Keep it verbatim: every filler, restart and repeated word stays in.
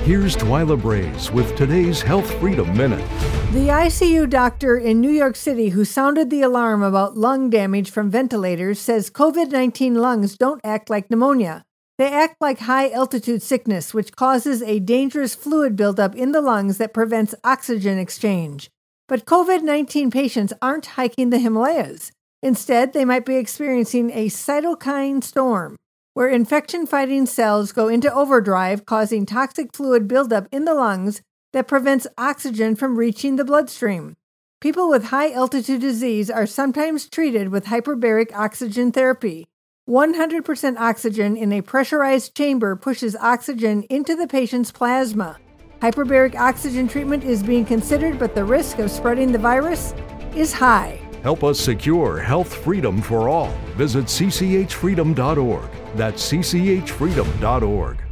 Here's Twyla Braze with today's Health Freedom Minute. The I C U doctor in New York City who sounded the alarm about lung damage from ventilators says COVID nineteen lungs don't act like pneumonia. They act like high-altitude sickness, which causes a dangerous fluid buildup in the lungs that prevents oxygen exchange. But COVID nineteen patients aren't hiking the Himalayas. Instead, they might be experiencing a cytokine storm, where infection-fighting cells go into overdrive, causing toxic fluid buildup in the lungs that prevents oxygen from reaching the bloodstream. People with high-altitude disease are sometimes treated with hyperbaric oxygen therapy. one hundred percent oxygen in a pressurized chamber pushes oxygen into the patient's plasma. Hyperbaric oxygen treatment is being considered, but the risk of spreading the virus is high. Help us secure health freedom for all. Visit c c h freedom dot org. That's c c h freedom dot org.